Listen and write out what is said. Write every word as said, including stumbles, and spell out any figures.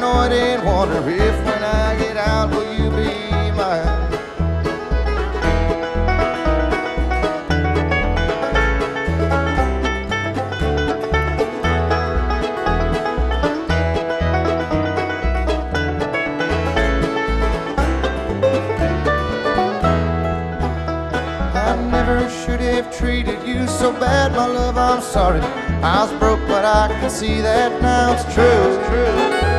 know I did wonder if when I get out, will you be mine? Should have treated you so bad, my love, I'm sorry. I was broke, but I can see that now it's true, it's true.